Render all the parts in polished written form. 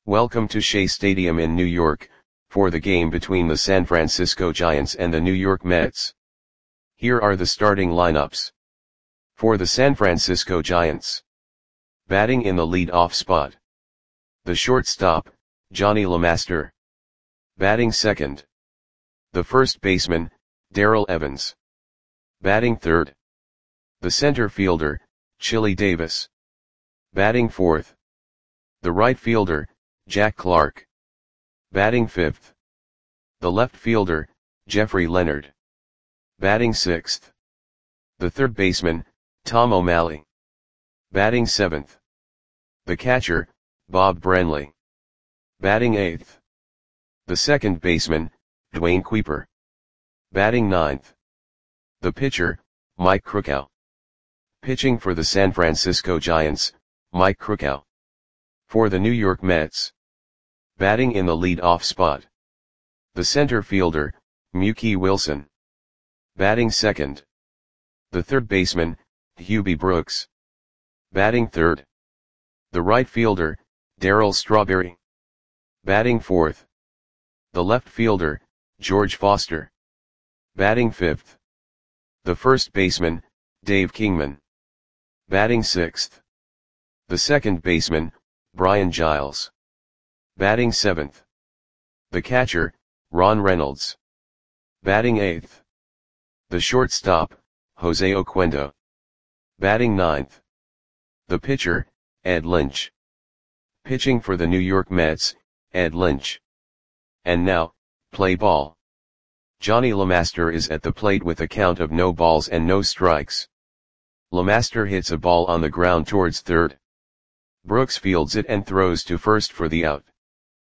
Welcome to Shea Stadium in New York, for the game between the San Francisco Giants and the New York Mets. Here are the starting lineups. For the San Francisco Giants. Batting in the lead-off spot. The shortstop, Johnny LeMaster. Batting second. The first baseman, Darrell Evans. Batting third. The center fielder, Chili Davis. Batting fourth. The right fielder, Jack Clark. Batting fifth. The left fielder, Jeffrey Leonard. Batting sixth. The third baseman, Tom O'Malley. Batting seventh. The catcher, Bob Brenly. Batting eighth. The second baseman, Dwayne Kuiper. Batting ninth. The pitcher, Mike Krukow. Pitching for the San Francisco Giants, Mike Krukow. For the New York Mets. Batting in the lead-off spot. The center fielder, Mookie Wilson. Batting second. The third baseman, Hubie Brooks. Batting third. The right fielder, Darryl Strawberry. Batting fourth. The left fielder, George Foster. Batting fifth. The first baseman, Dave Kingman. Batting sixth. The second baseman, Brian Giles. Batting seventh. The catcher, Ron Reynolds. Batting eighth. The shortstop, Jose Oquendo. Batting ninth. The pitcher, Ed Lynch. Pitching for the New York Mets, Ed Lynch. And now, play ball. Johnny LeMaster is at the plate with a count of no balls and no strikes. LeMaster hits a ball on the ground towards third. Brooks fields it and throws to first for the out.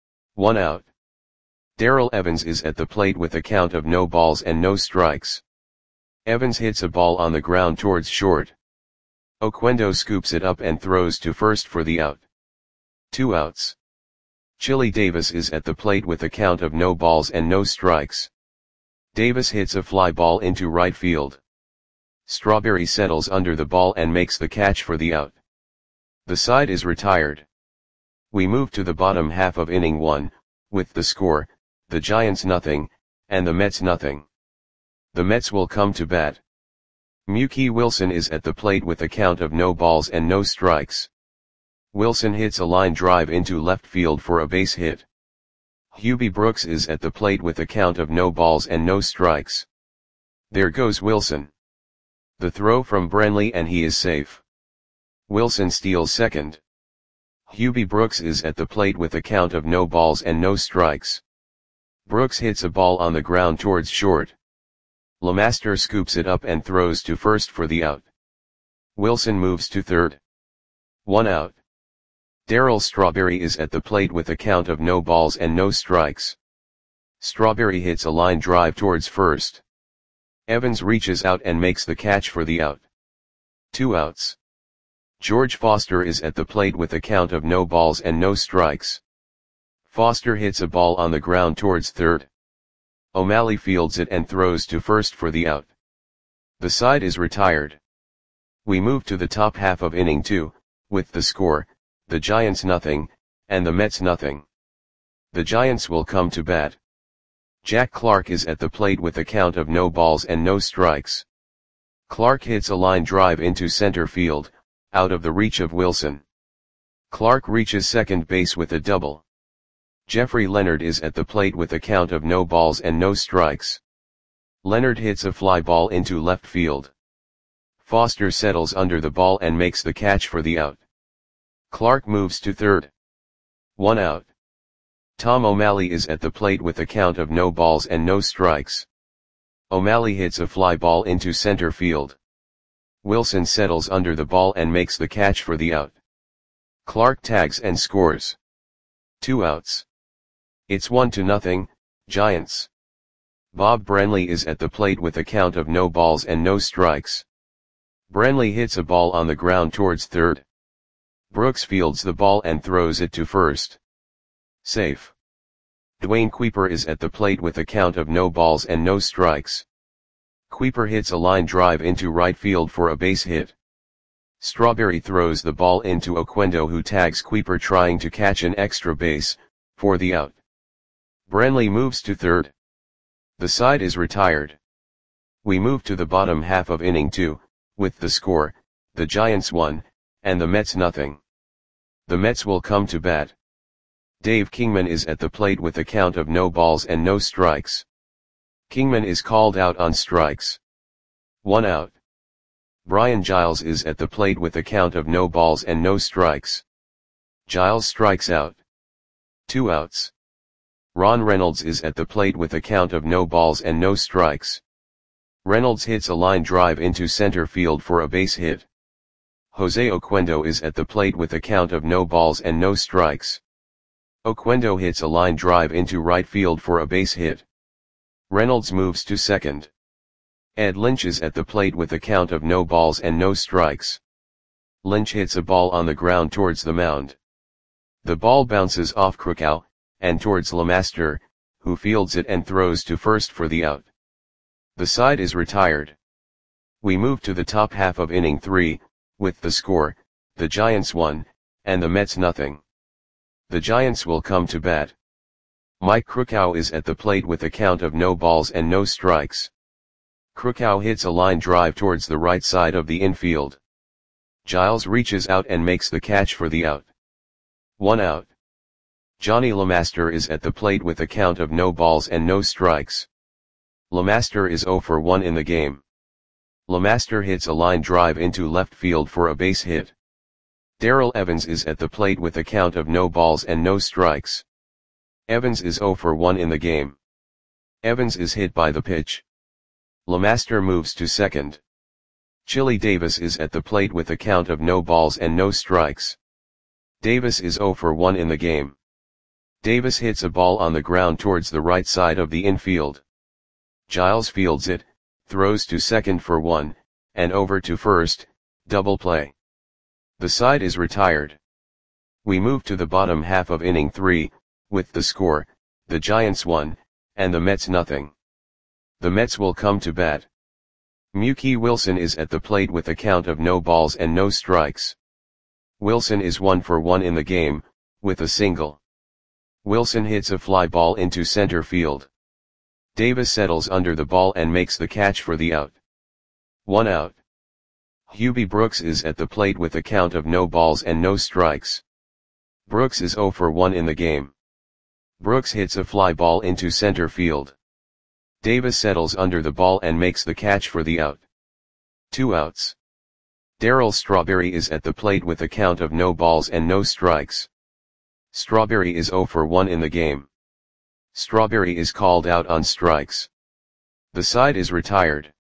1 out. Darrell Evans is at the plate with a count of no balls and no strikes. Evans hits a ball on the ground towards short. Oquendo scoops it up and throws to first for the out. 2 outs. Chili Davis is at the plate with a count of no balls and no strikes. Davis hits a fly ball into right field. Strawberry settles under the ball and makes the catch for the out. The side is retired. We move to the bottom half of inning 1, with the score, the Giants nothing, and the Mets nothing. The Mets will come to bat. Mookie Wilson is at the plate with a count of no balls and no strikes. Wilson hits a line drive into left field for a base hit. Hubie Brooks is at the plate with a count of no balls and no strikes. There goes Wilson. The throw from Brenly and he is safe. Wilson steals second. Hubie Brooks is at the plate with a count of no balls and no strikes. Brooks hits a ball on the ground towards short. LeMaster scoops it up and throws to first for the out. Wilson moves to third. 1 out. Darryl Strawberry is at the plate with a count of no balls and no strikes. Strawberry hits a line drive towards first. Evans reaches out and makes the catch for the out. 2 outs. George Foster is at the plate with a count of no balls and no strikes. Foster hits a ball on the ground towards third. O'Malley fields it and throws to first for the out. The side is retired. We move to the top half of inning 2, with the score, the Giants nothing, and the Mets nothing. The Giants will come to bat. Jack Clark is at the plate with a count of no balls and no strikes. Clark hits a line drive into center field, out of the reach of Wilson. Clark reaches second base with a double. Jeffrey Leonard is at the plate with a count of no balls and no strikes. Leonard hits a fly ball into left field. Foster settles under the ball and makes the catch for the out. Clark moves to third. 1 out. Tom O'Malley is at the plate with a count of no balls and no strikes. O'Malley hits a fly ball into center field. Wilson settles under the ball and makes the catch for the out. Clark tags and scores. 2 outs. It's 1-0, Giants. Bob Brenly is at the plate with a count of no balls and no strikes. Brenly hits a ball on the ground towards third. Brooks fields the ball and throws it to first. Safe. Dwayne Kuiper is at the plate with a count of no balls and no strikes. Kuiper hits a line drive into right field for a base hit. Strawberry throws the ball into Oquendo, who tags Kuiper trying to catch an extra base, for the out. Branley moves to third. The side is retired. We move to the bottom half of inning 2, with the score, the Giants 1, and the Mets nothing. The Mets will come to bat. Dave Kingman is at the plate with a count of no balls and no strikes. Kingman is called out on strikes. 1 out. Brian Giles is at the plate with a count of no balls and no strikes. Giles strikes out. 2 outs. Ron Reynolds is at the plate with a count of no balls and no strikes. Reynolds hits a line drive into center field for a base hit. Jose Oquendo is at the plate with a count of no balls and no strikes. Oquendo hits a line drive into right field for a base hit. Reynolds moves to second. Ed Lynch is at the plate with a count of no balls and no strikes. Lynch hits a ball on the ground towards the mound. The ball bounces off Krukow, and towards Lemaster, who fields it and throws to first for the out. The side is retired. We move to the top half of inning 3, with the score, the Giants 1, and the Mets nothing. The Giants will come to bat. Mike Krukow is at the plate with a count of no balls and no strikes. Krukow hits a line drive towards the right side of the infield. Giles reaches out and makes the catch for the out. 1 out. Johnny Lemaster is at the plate with a count of no balls and no strikes. Lemaster is 0 for 1 in the game. Lemaster hits a line drive into left field for a base hit. Darrell Evans is at the plate with a count of no balls and no strikes. Evans is 0 for 1 in the game. Evans is hit by the pitch. Lemaster moves to second. Chili Davis is at the plate with a count of no balls and no strikes. Davis is 0 for 1 in the game. Davis hits a ball on the ground towards the right side of the infield. Giles fields it, throws to second for 1, and over to first, double play. The side is retired. We move to the bottom half of inning 3, with the score, the Giants 1, and the Mets nothing. The Mets will come to bat. Mookie Wilson is at the plate with a count of no balls and no strikes. Wilson is 1 for 1 in the game, with a single. Wilson hits a fly ball into center field. Davis settles under the ball and makes the catch for the out. 1 out. Hubie Brooks is at the plate with a count of no balls and no strikes. Brooks is 0 for 1 in the game. Brooks hits a fly ball into center field. Davis settles under the ball and makes the catch for the out. 2 outs. Darryl Strawberry is at the plate with a count of no balls and no strikes. Strawberry is 0 for 1 in the game. Strawberry is called out on strikes. The side is retired.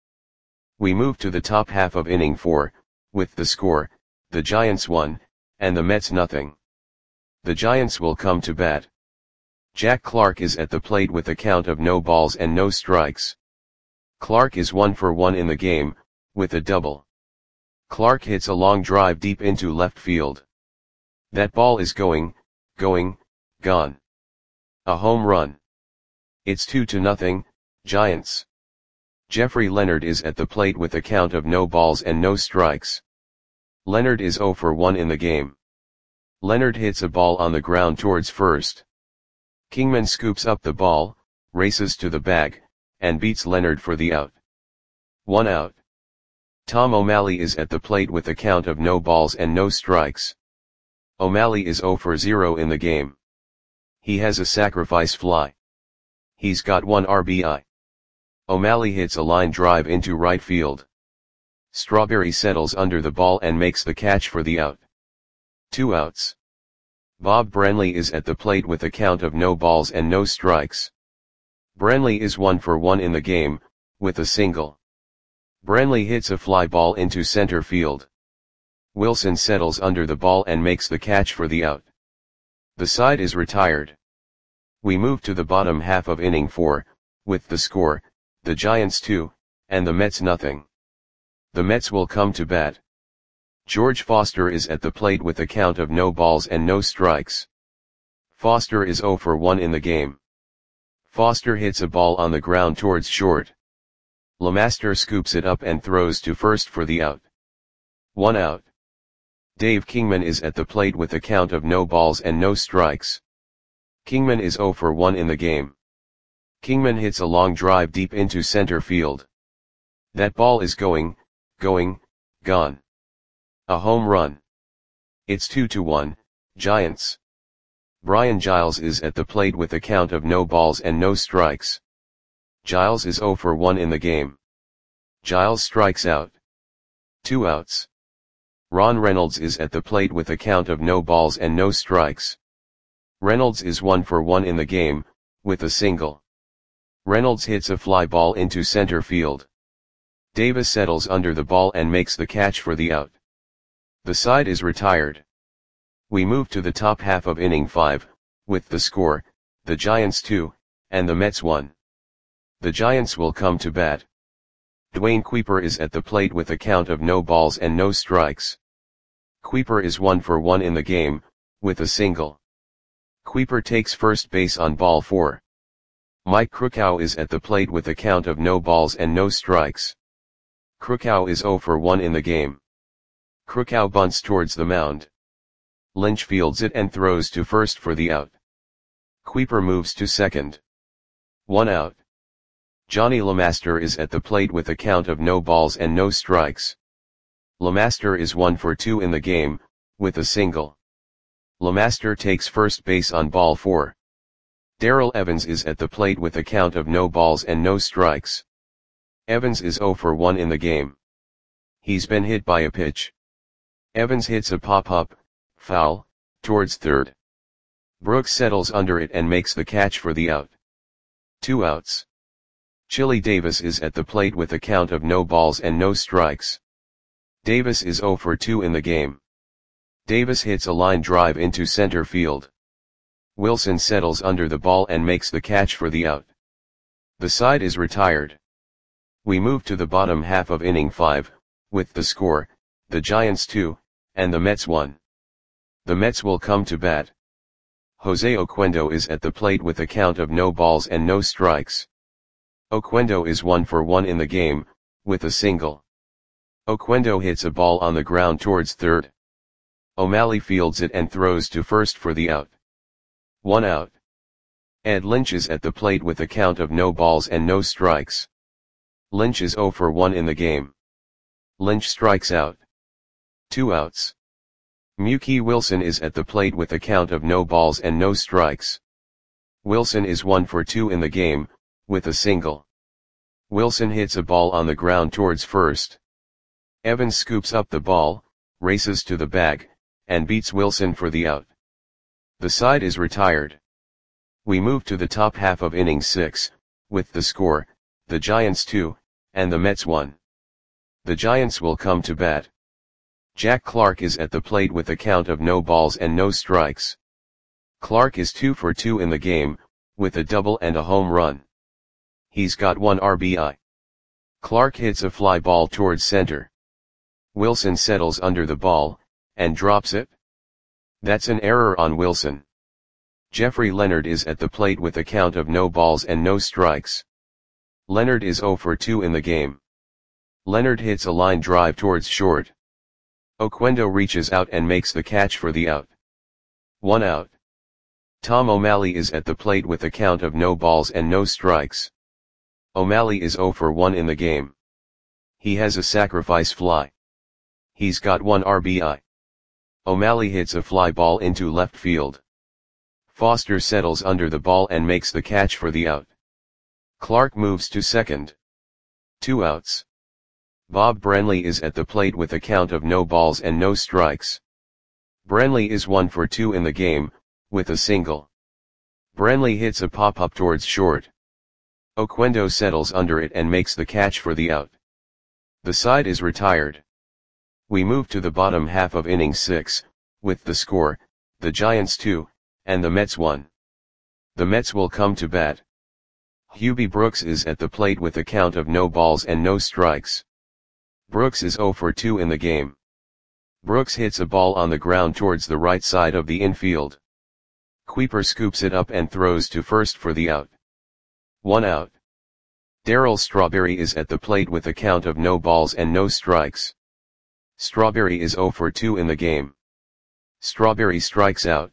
We move to the top half of inning 4, with the score, the Giants 1, and the Mets nothing. The Giants will come to bat. Jack Clark is at the plate with a count of no balls and no strikes. Clark is 1 for 1 in the game, with a double. Clark hits a long drive deep into left field. That ball is gone. A home run. It's 2-0, Giants. Jeffrey Leonard is at the plate with a count of no balls and no strikes. Leonard is 0 for 1 in the game. Leonard hits a ball on the ground towards first. Kingman scoops up the ball, races to the bag, and beats Leonard for the out. 1 out. Tom O'Malley is at the plate with a count of no balls and no strikes. O'Malley is 0 for 0 in the game. He has a sacrifice fly. He's got 1 RBI. O'Malley hits a line drive into right field. Strawberry settles under the ball and makes the catch for the out. 2 outs. Bob Branley is at the plate with a count of no balls and no strikes. Branley is 1 for 1 in the game, with a single. Branley hits a fly ball into center field. Wilson settles under the ball and makes the catch for the out. The side is retired. We move to the bottom half of inning 4, with the score, the Giants 2, and the Mets nothing. The Mets will come to bat. George Foster is at the plate with a count of no balls and no strikes. Foster is 0 for 1 in the game. Foster hits a ball on the ground towards short. Lemaster scoops it up and throws to first for the out. 1 out. Dave Kingman is at the plate with a count of no balls and no strikes. Kingman is 0 for 1 in the game. Kingman hits a long drive deep into center field. That ball is gone. A home run. It's 2-1, Giants. Brian Giles is at the plate with a count of no balls and no strikes. Giles is 0 for 1 in the game. Giles strikes out. 2 outs. Ron Reynolds is at the plate with a count of no balls and no strikes. Reynolds is 1 for 1 in the game, with a single. Reynolds hits a fly ball into center field. Davis settles under the ball and makes the catch for the out. The side is retired. We move to the top half of inning 5, with the score, the Giants 2, and the Mets 1. The Giants will come to bat. Dwayne Kuiper is at the plate with a count of no balls and no strikes. Kuiper is 1 for 1 in the game, with a single. Kuiper takes first base on ball 4. Mike Krukow is at the plate with a count of no balls and no strikes. Krukow is 0 for 1 in the game. Krukow bunts towards the mound. Lynch fields it and throws to first for the out. Kuiper moves to second. 1 out. Johnny LeMaster is at the plate with a count of no balls and no strikes. LeMaster is 1 for 2 in the game, with a single. LeMaster takes first base on ball 4. Darrell Evans is at the plate with a count of no balls and no strikes. Evans is 0 for 1 in the game. He's been hit by a pitch. Evans hits a pop-up, foul, towards third. Brooks settles under it and makes the catch for the out. 2 outs. Chili Davis is at the plate with a count of no balls and no strikes. Davis is 0 for 2 in the game. Davis hits a line drive into center field. Wilson settles under the ball and makes the catch for the out. The side is retired. We move to the bottom half of inning 5, with the score, the Giants 2, and the Mets 1. The Mets will come to bat. Jose Oquendo is at the plate with a count of no balls and no strikes. Oquendo is 1 for 1 in the game, with a single. Oquendo hits a ball on the ground towards third. O'Malley fields it and throws to first for the out. 1 out. Ed Lynch is at the plate with a count of no balls and no strikes. Lynch is 0 for 1 in the game. Lynch strikes out. 2 outs. Mookie Wilson is at the plate with a count of no balls and no strikes. Wilson is 1 for 2 in the game, with a single. Wilson hits a ball on the ground towards first. Evans scoops up the ball, races to the bag, and beats Wilson for the out. The side is retired. We move to the top half of inning 6, with the score, the Giants 2, and the Mets 1. The Giants will come to bat. Jack Clark is at the plate with a count of no balls and no strikes. Clark is 2 for 2 in the game, with a double and a home run. He's got 1 RBI. Clark hits a fly ball towards center. Wilson settles under the ball, and drops it. That's an error on Wilson. Jeffrey Leonard is at the plate with a count of no balls and no strikes. Leonard is 0 for 2 in the game. Leonard hits a line drive towards short. Oquendo reaches out and makes the catch for the out. 1 out. Tom O'Malley is at the plate with a count of no balls and no strikes. O'Malley is 0 for 1 in the game. He has a sacrifice fly. He's got 1 RBI. O'Malley hits a fly ball into left field. Foster settles under the ball and makes the catch for the out. Clark moves to second. 2 outs. Bob Brenly is at the plate with a count of no balls and no strikes. Brenly is 1 for 2 in the game, with a single. Brenly hits a pop-up towards short. Oquendo settles under it and makes the catch for the out. The side is retired. We move to the bottom half of inning 6, with the score, the Giants 2, and the Mets 1. The Mets will come to bat. Hubie Brooks is at the plate with a count of no balls and no strikes. Brooks is 0 for 2 in the game. Brooks hits a ball on the ground towards the right side of the infield. Kuiper scoops it up and throws to first for the out. 1 out. Darryl Strawberry is at the plate with a count of no balls and no strikes. Strawberry is 0 for 2 in the game. Strawberry strikes out.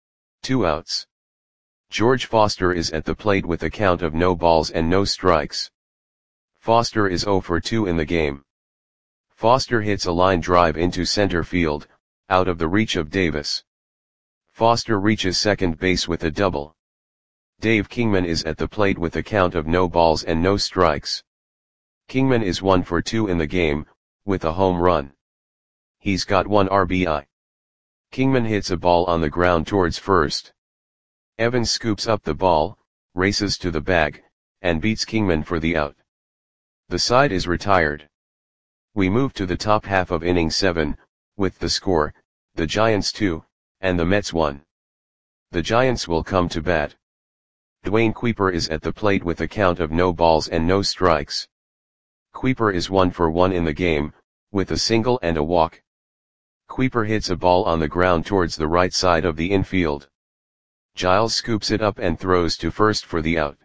2 outs. George Foster is at the plate with a count of no balls and no strikes. Foster is 0 for 2 in the game. Foster hits a line drive into center field, out of the reach of Davis. Foster reaches second base with a double. Dave Kingman is at the plate with a count of no balls and no strikes. Kingman is 1 for 2 in the game, with a home run. He's got 1 RBI. Kingman hits a ball on the ground towards first. Evans scoops up the ball, races to the bag, and beats Kingman for the out. The side is retired. We move to the top half of inning 7, with the score, the Giants 2, and the Mets 1. The Giants will come to bat. Dwayne Kuiper is at the plate with a count of no balls and no strikes. Kuiper is 1 for 1 in the game, with a single and a walk. Kuiper hits a ball on the ground towards the right side of the infield. Giles scoops it up and throws to first for the out.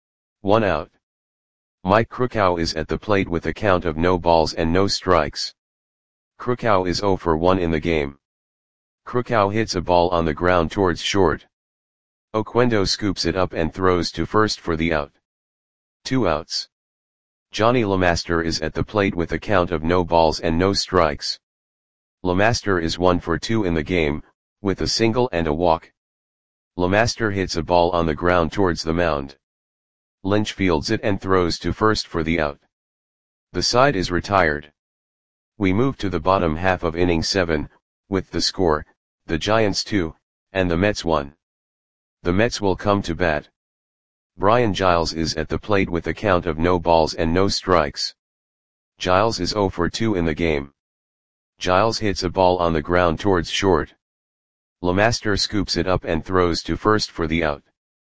1 out. Mike Krukow is at the plate with a count of no balls and no strikes. Krukow is 0 for 1 in the game. Krukow hits a ball on the ground towards short. Oquendo scoops it up and throws to first for the out. 2 outs. Johnny LeMaster is at the plate with a count of no balls and no strikes. LeMaster is 1 for 2 in the game, with a single and a walk. LeMaster hits a ball on the ground towards the mound. Lynch fields it and throws to first for the out. The side is retired. We move to the bottom half of inning 7, with the score, the Giants 2, and the Mets 1. The Mets will come to bat. Brian Giles is at the plate with a count of no balls and no strikes. Giles is 0 for 2 in the game. Giles hits a ball on the ground towards short. LeMaster scoops it up and throws to first for the out.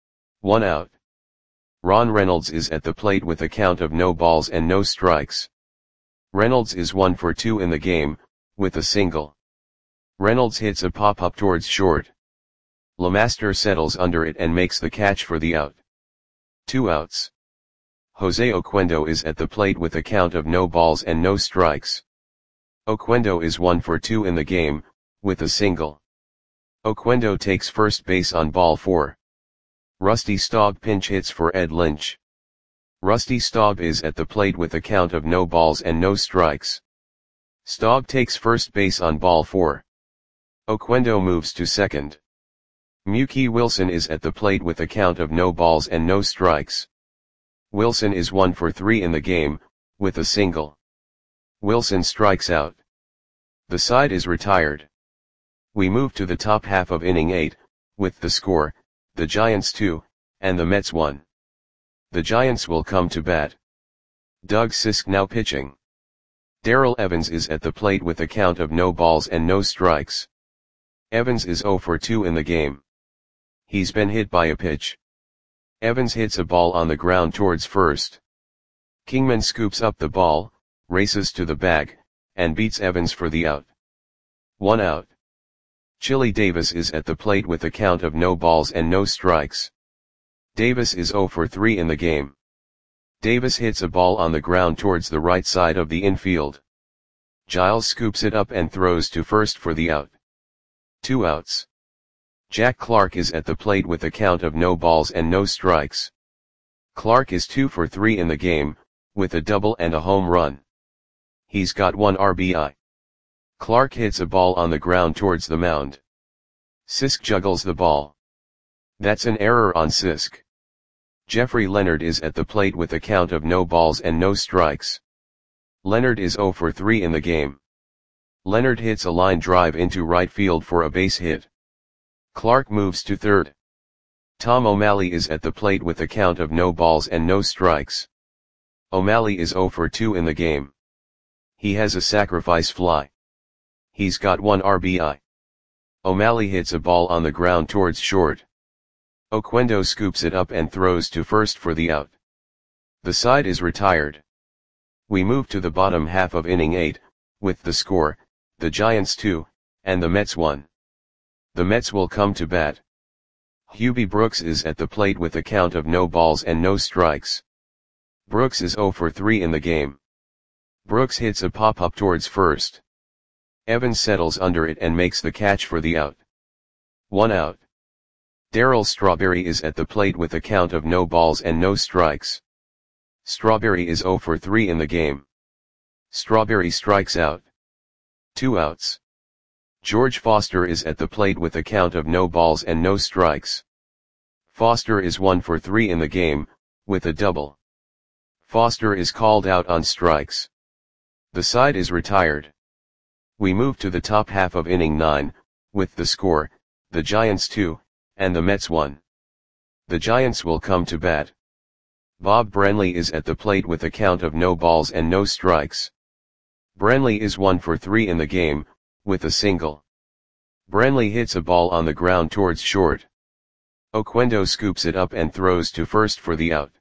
1 out. Ron Reynolds is at the plate with a count of no balls and no strikes. Reynolds is 1 for 2 in the game, with a single. Reynolds hits a pop-up towards short. LeMaster settles under it and makes the catch for the out. 2 outs. Jose Oquendo is at the plate with a count of no balls and no strikes. Oquendo is 1 for 2 in the game, with a single. Oquendo takes first base on ball 4. Rusty Staub pinch hits for Ed Lynch. Rusty Staub is at the plate with a count of no balls and no strikes. Staub takes first base on ball 4. Oquendo moves to second. Mookie Wilson is at the plate with a count of no balls and no strikes. Wilson is 1 for 3 in the game, with a single. Wilson strikes out. The side is retired. We move to the top half of inning 8, with the score, the Giants 2, and the Mets 1. The Giants will come to bat. Doug Sisk now pitching. Darrell Evans is at the plate with a count of no balls and no strikes. Evans is 0 for 2 in the game. He's been hit by a pitch. Evans hits a ball on the ground towards first. Kingman scoops up the ball, races to the bag, and beats Evans for the out. 1 out. Chili Davis is at the plate with a count of no balls and no strikes. Davis is 0 for 3 in the game. Davis hits a ball on the ground towards the right side of the infield. Giles scoops it up and throws to first for the out. 2 outs. Jack Clark is at the plate with a count of no balls and no strikes. Clark is 2 for 3 in the game, with a double and a home run. He's got 1 RBI. Clark hits a ball on the ground towards the mound. Sisk juggles the ball. That's an error on Sisk. Jeffrey Leonard is at the plate with a count of no balls and no strikes. Leonard is 0 for 3 in the game. Leonard hits a line drive into right field for a base hit. Clark moves to third. Tom O'Malley is at the plate with a count of no balls and no strikes. O'Malley is 0 for 2 in the game. He has a sacrifice fly. He's got 1 RBI. O'Malley hits a ball on the ground towards short. Oquendo scoops it up and throws to first for the out. The side is retired. We move to the bottom half of inning 8, with the score, the Giants 2, and the Mets 1. The Mets will come to bat. Hubie Brooks is at the plate with a count of no balls and no strikes. Brooks is 0 for 3 in the game. Brooks hits a pop-up towards first. Evans settles under it and makes the catch for the out. 1 out. Darryl Strawberry is at the plate with a count of no balls and no strikes. Strawberry is 0 for 3 in the game. Strawberry strikes out. 2 outs. George Foster is at the plate with a count of no balls and no strikes. Foster is 1 for 3 in the game, with a double. Foster is called out on strikes. The side is retired. We move to the top half of inning 9, with the score, the Giants 2, and the Mets 1. The Giants will come to bat. Bob Brenly is at the plate with a count of no balls and no strikes. Brenly is 1 for 3 in the game, with a single. Brenly hits a ball on the ground towards short. Oquendo scoops it up and throws to first for the out.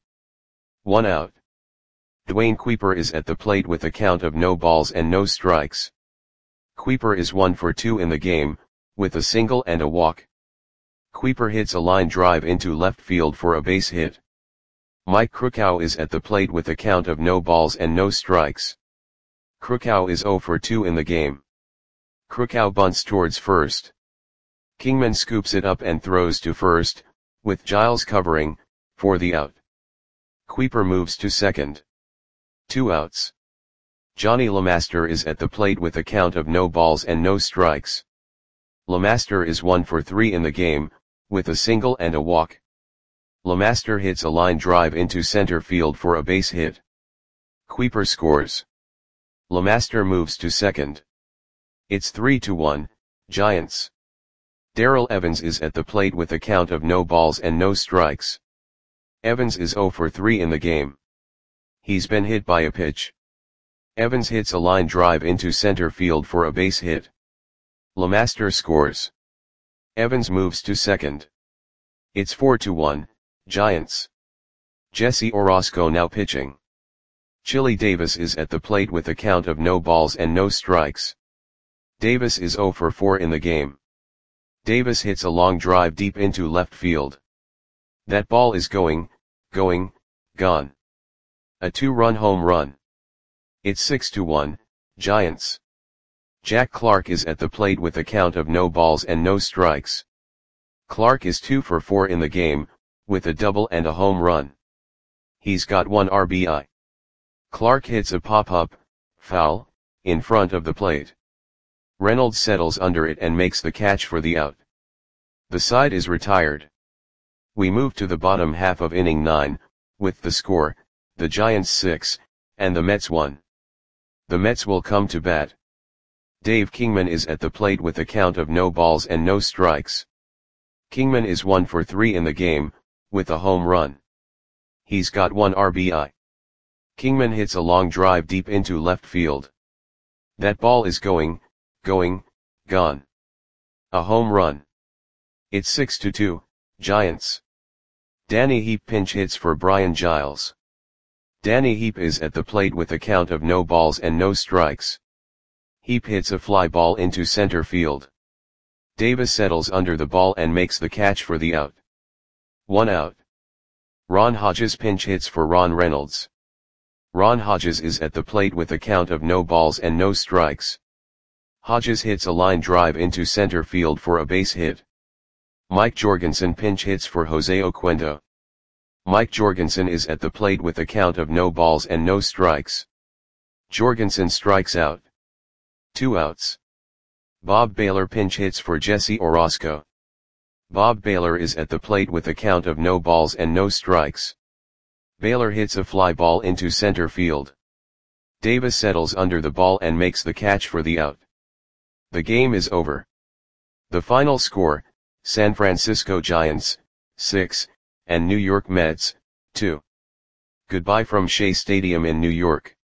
1 out. Dwayne Kuiper is at the plate with a count of no balls and no strikes. Kuiper is 1 for 2 in the game, with a single and a walk. Kuiper hits a line drive into left field for a base hit. Mike Krukow is at the plate with a count of no balls and no strikes. Krukow is 0 for 2 in the game. Krukow bunts towards first. Kingman scoops it up and throws to first, with Giles covering, for the out. Kuiper moves to second. 2 outs. Johnny LeMaster is at the plate with a count of no balls and no strikes. LeMaster is 1 for 3 in the game, with a single and a walk. LeMaster hits a line drive into center field for a base hit. Kuiper scores. LeMaster moves to second. It's 3-1, Giants. Darrell Evans is at the plate with a count of no balls and no strikes. Evans is 0 for 3 in the game. He's been hit by a pitch. Evans hits a line drive into center field for a base hit. LeMaster scores. Evans moves to second. It's 4-1, Giants. Jesse Orosco now pitching. Chili Davis is at the plate with a count of no balls and no strikes. Davis is 0 for 4 in the game. Davis hits a long drive deep into left field. That ball is going, gone. A 2-run home run. It's 6-1, Giants. Jack Clark is at the plate with a count of no balls and no strikes. Clark is 2 for 4 in the game, with a double and a home run. He's got 1 RBI. Clark hits a pop-up, foul, in front of the plate. Reynolds settles under it and makes the catch for the out. The side is retired. We move to the bottom half of inning 9, with the score, the Giants 6, and the Mets 1. The Mets will come to bat. Dave Kingman is at the plate with a count of no balls and no strikes. Kingman is 1 for 3 in the game, with a home run. He's got 1 RBI. Kingman hits a long drive deep into left field. That ball is going, gone. A home run. It's 6-2, Giants. Danny Heap pinch hits for Brian Giles. Danny Heap is at the plate with a count of no balls and no strikes. Heap hits a fly ball into center field. Davis settles under the ball and makes the catch for the out. 1 out. Ron Hodges pinch hits for Ron Reynolds. Ron Hodges is at the plate with a count of no balls and no strikes. Hodges hits a line drive into center field for a base hit. Mike Jorgensen pinch hits for Jose Oquendo. Mike Jorgensen is at the plate with a count of no balls and no strikes. Jorgensen strikes out. 2 outs. Bob Baylor pinch hits for Jesse Orosco. Bob Baylor is at the plate with a count of no balls and no strikes. Baylor hits a fly ball into center field. Davis settles under the ball and makes the catch for the out. The game is over. The final score, San Francisco Giants, 6, and New York Mets, 2. Goodbye from Shea Stadium in New York.